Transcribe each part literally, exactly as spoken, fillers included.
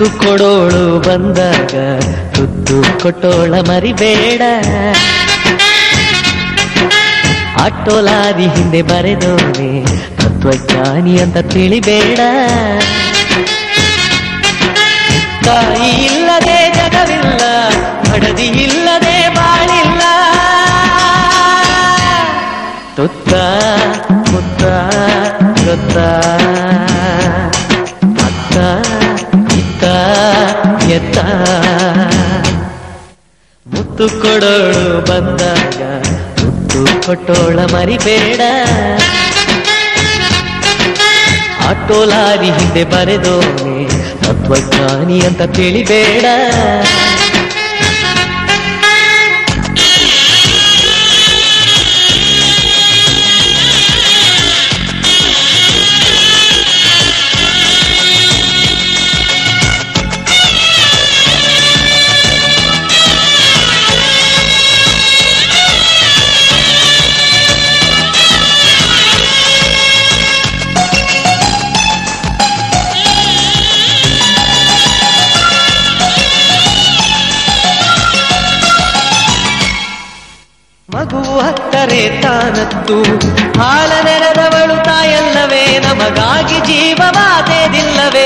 ಮುತ್ತು ಕೊಡೋಳು ಬಂದಾಗ ತುತ್ತು ಕೊಟ್ಟೋಳ ಮರಿಬೇಡ. ಆಟೋಲಾದಿ ಹಿಂದೆ ಬರೆದೋನೆ ತತ್ವಜ್ಞಾನಿ ಅಂತ ತಿಳಿಬೇಡ. ತಾಯಿ ಇಲ್ಲದೆ ಜಗವಿಲ್ಲ, ಹಡದಿ ಇಲ್ಲದೆ ಬಾಳಿಲ್ಲ. ತುತ್ತ ಮುತ್ತ ಗೊತ್ತ ಅತ್ತ ಇತ್ತ ಎತ್ತ. ಮುತ್ತು ಕೊಡೋಳು ಬಂದಾಗ ತುತ್ತು ಕೊಟ್ಟೋಳ ಮರಿಬೇಡ. ಆಟೋಲಾರಿ ಹಿಂದೆ ಬರೆದೋನೆ ತತ್ವಜ್ಞಾನಿ ಅಂತ ತಿಳಿಬೇಡ. ಮಗು ಹತ್ತರೆ ತಾನತ್ತು ಹಾಲ ನೆರೆದವಳು ತಾಯಲ್ಲವೇ, ನಮಗಾಗಿ ಜೀವವಾದೇದಿಲ್ಲವೇ.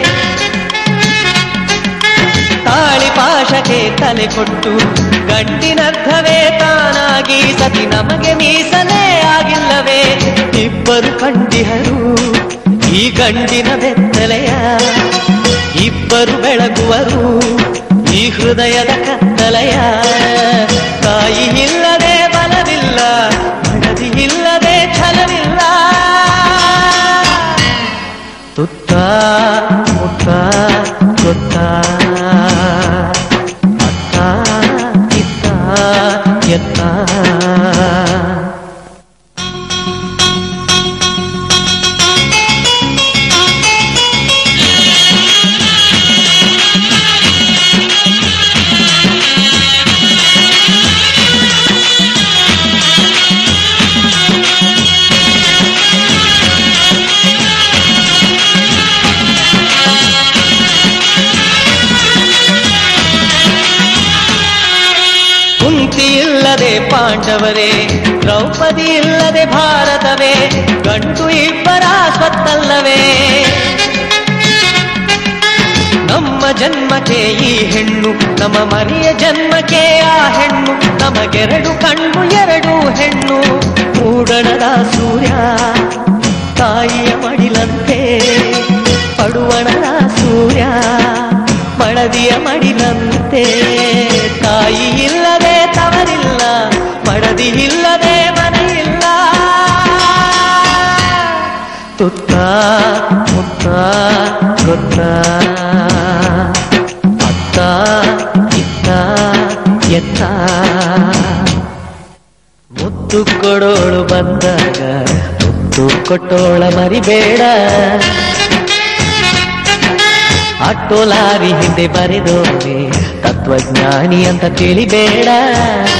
ತಾಳಿ ಪಾಶಕ್ಕೆ ತಲೆ ಕೊಟ್ಟು ಗಂಡಿನರ್ಧವೇ ತಾನಾಗಿ ಸತಿ ನಮಗೆ ಮೀಸಲೇ ಆಗಿಲ್ಲವೇ. ಇಬ್ಬರು ಕಂಡಿಹರು ಈ ಗಂಡಿನ ಬೆತ್ತಲೆಯ, ಇಬ್ಬರು ಬೆಳಗುವರು ಈ ಹೃದಯದ ಕತ್ತಲೆಯ. ತಾಯಿ ಇಲ್ಲದೆ ಬಲವಿಲ್ಲ, ಹಣದಿ ಇಲ್ಲದೆ ಛಲವಿಲ್ಲ. ತುತ್ತ ಮುತ್ತ ಗೊತ್ತ ಅತ್ತ ಇತ್ತ ಎತ್ತ. ಕುಂತಿ ಇಲ್ಲದೆ ಪಾಂಡವರೇ, ದ್ರೌಪದಿ ಇಲ್ಲದೆ ಭಾರತವೇ. ಗಂಡು ಇಬ್ಬರ ಸ್ವತ್ತಲ್ಲವೇ. ನಮ್ಮ ಜನ್ಮಕ್ಕೆ ಈ ಹೆಣ್ಣು, ನಮ್ಮ ಮರಿಯ ಜನ್ಮಕ್ಕೆ ಆ ಹೆಣ್ಣು. ನಮಗೆರಡು ಕಣ್ಣು ಎರಡು ಹೆಣ್ಣು. ಮೂಡಣದ ಸೂರ್ಯ ತಾಯಿಯ ಮಡಿಲಂತೆ, ಪಡುವಣದ ಸೂರ್ಯ ಮಡದಿಯ ಮಡಿಲಂತೆ. ತಾಯಿ ಇಲ್ಲದೆ ತವರಿಲ್ಲ, ಮಡದಿ ಇಲ್ಲದೆ ಮನೆಯಿಲ್ಲ. ತುತ್ತ ಮುತ್ತ ಗೊತ್ತ ಅತ್ತ ಇತ್ತ ಎತ್ತ. ಮುತ್ತು ಕೊಡೋಳು ಬಂದಾಗ ತುತ್ತು ಕೊಟ್ಟೋಳ ಮರಿಬೇಡ. ಆಟೋಲಾರಿ ಹಿಂದೆ ಬರೆದೋನೆ ತತ್ವಜ್ಞಾನಿ ಅಂತ ತಿಳಿಬೇಡ.